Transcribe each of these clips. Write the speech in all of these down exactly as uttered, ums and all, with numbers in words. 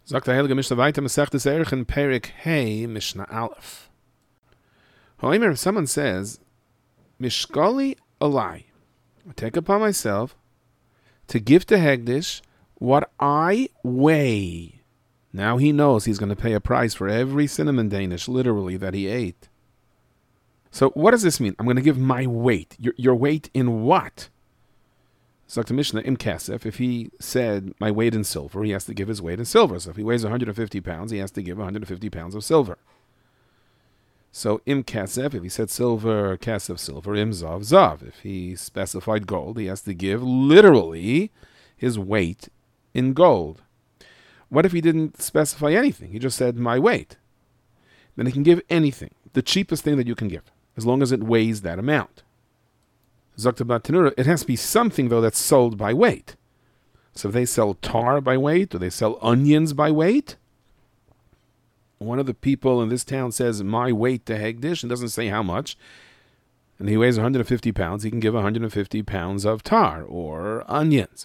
Sagt der Heilige Mishnah weiter, Masechtes Erech in Perik Hey, Mishnah Aleph. However, if someone says, Mishkali alai, I take upon myself to give to Hegdish what I weigh. Now he knows he's going to pay a price for every cinnamon Danish, literally, that he ate. So what does this mean? I'm going to give my weight. Your, your weight in what? Sagt Mishnah im Kesef, if he said my weight in silver, he has to give his weight in silver. So if he weighs one hundred fifty pounds, he has to give one hundred fifty pounds of silver. So im Kesef, if he said silver, Kesef, silver, im Zav, Zav. If he specified gold, he has to give literally his weight in gold. What if he didn't specify anything? He just said my weight. Then he can give anything, the cheapest thing that you can give, as long as it weighs that amount. Zaktabat Tanura, it has to be something, though, that's sold by weight. So if they sell tar by weight, or they sell onions by weight, one of the people in this town says, my weight to Hegdish, and doesn't say how much, and he weighs one hundred fifty pounds, he can give one hundred fifty pounds of tar, or onions.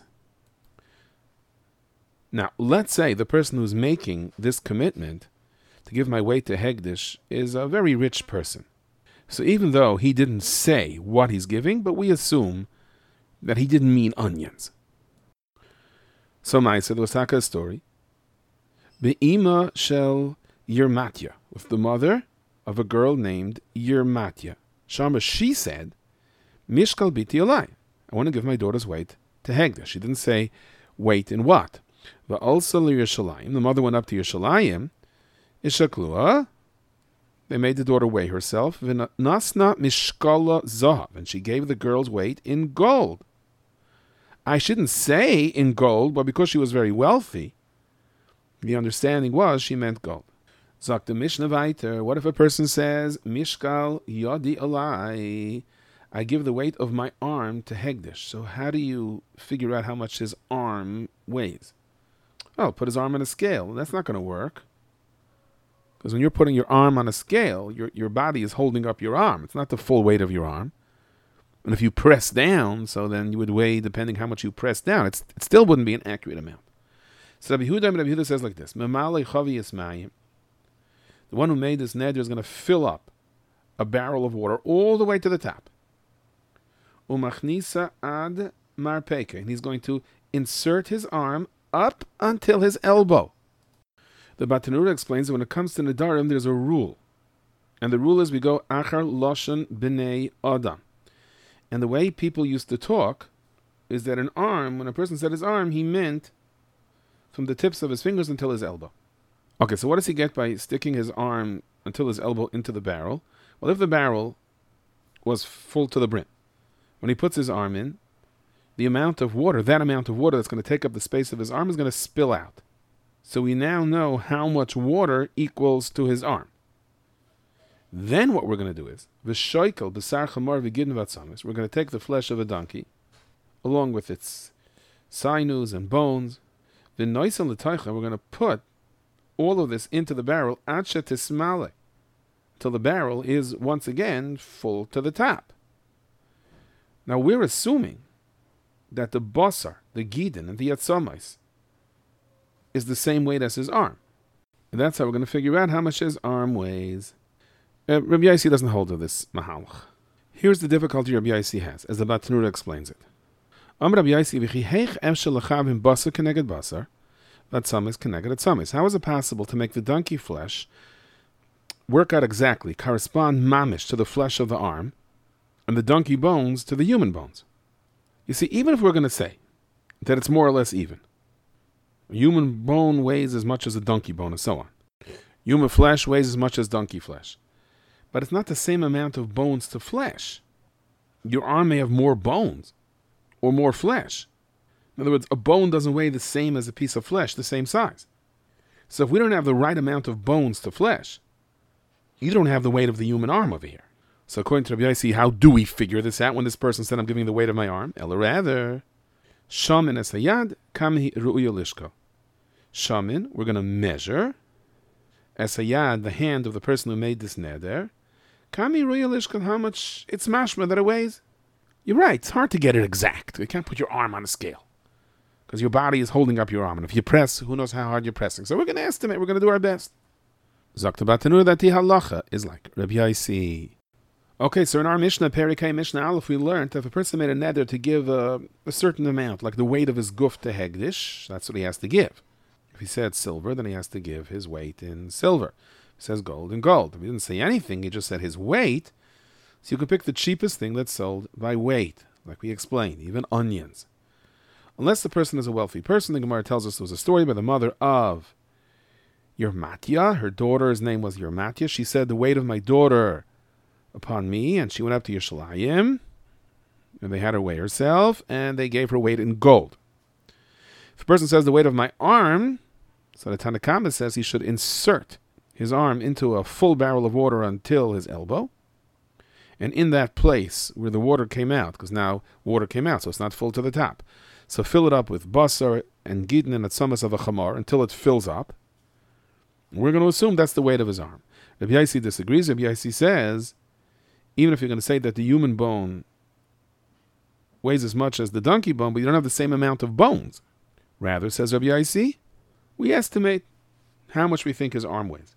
Now, let's say the person who's making this commitment to give my weight to Hegdish is a very rich person. So even though he didn't say what he's giving, but we assume that he didn't mean onions. So Maisa, there was taka a story. Be'ima shel Yermatya, with the mother of a girl named Yermatya. Shama, she said, Mishkal biti alai. I want to give my daughter's weight to Hegdish. She didn't say weight in what. Va'alsa Yerushalayim. The mother went up to Yerushalayim. Ishaklua. They made the daughter weigh herself. Nasna mishkala zahav, and she gave the girl's weight in gold. I shouldn't say in gold, but because she was very wealthy, the understanding was she meant gold. Zok the Mishnah weiter. What if a person says mishkal yadi alai? I give the weight of my arm to Hegdish. So how do you figure out how much his arm weighs? Oh, put his arm on a scale. That's not going to work. Because when you're putting your arm on a scale, your your body is holding up your arm. It's not the full weight of your arm. And if you press down, so then you would weigh, depending how much you press down, it's, it still wouldn't be an accurate amount. So Rabbi Yehuda, Rabbi Yehuda says like this, the one who made this neder is going to fill up a barrel of water all the way to the top. Umachnisa ad marpeke. And he's going to insert his arm up until his elbow. The Batanura explains that when it comes to Nedarim, there's a rule. And the rule is we go Achar Loshen B'nei Adam. And the way people used to talk is that an arm, when a person said his arm, he meant from the tips of his fingers until his elbow. Okay, so what does he get by sticking his arm until his elbow into the barrel? Well, if the barrel was full to the brim, when he puts his arm in, the amount of water, that amount of water that's going to take up the space of his arm is going to spill out. So we now know how much water equals to his arm. Then what we're going to do is, v'shoikel b'sar chamar v'gidn v'atzamis, we're going to take the flesh of a donkey, along with its sinews and bones, v'noisen l'taycha, we're going to put all of this into the barrel, adshe tismale, till the barrel is once again full to the top. Now we're assuming that the basar, the gidin, and the atzamais is the same weight as his arm. And that's how we're going to figure out how much his arm weighs. Uh, Rabbi Yossi doesn't hold of this mahalach. Here's the difficulty Rabbi Yossi has, as the Batanura explains it. Am Rabbi Yossi v'chiheich emshel lechavim basar keneged basar, v'atzamis keneged atzamis. How is it possible to make the donkey flesh work out exactly, correspond mamish to the flesh of the arm, and the donkey bones to the human bones? You see, even if we're going to say that it's more or less even, a human bone weighs as much as a donkey bone, and so on. Human flesh weighs as much as donkey flesh. But it's not the same amount of bones to flesh. Your arm may have more bones or more flesh. In other words, a bone doesn't weigh the same as a piece of flesh, the same size. So if we don't have the right amount of bones to flesh, you don't have the weight of the human arm over here. So according to Rabbi Yossi, how do we figure this out when this person said, I'm giving the weight of my arm? Ela rather, shamin es hayad, kamhi ru'uya lishko. Shamin, we're going to measure, es hayad, the hand of the person who made this neder, kamhi ru'uya lishko, how much it's mashma that it weighs. You're right, it's hard to get it exact. You can't put your arm on a scale. because your body is holding up your arm. And if you press, who knows how hard you're pressing. So we're going to estimate. We're going to do our best. Zakta Batanur, that the halacha is like Rabbi Yaisi. Okay, so in our Mishnah, Perikei Mishnah Aleph, we learned that if a person made a neder to give a, a certain amount, like the weight of his guf to Hegdish, that's what he has to give. If he said silver, then he has to give his weight in silver. If he says gold, in gold. If he didn't say anything, he just said his weight, so you could pick the cheapest thing that's sold by weight, like we explained, even onions. Unless the person is a wealthy person, the Gemara tells us there was a story by the mother of Yermatya. Her daughter's name was Yermatya. She said, the weight of my daughter upon me, and she went up to Yerushalayim, and they had her weigh herself, and they gave her weight in gold. If a person says the weight of my arm, so the Tanna Kamma says he should insert his arm into a full barrel of water until his elbow, and in that place where the water came out, because now water came out, so it's not full to the top, so fill it up with basar and gidin and atzamas of a chamar until it fills up. We're going to assume that's the weight of his arm. Rabbi Yaisi disagrees. Rabbi Yaisi says, even if you're going to say that the human bone weighs as much as the donkey bone, but you don't have the same amount of bones. Rather, says Rabbi Yaisi, we estimate how much we think his arm weighs.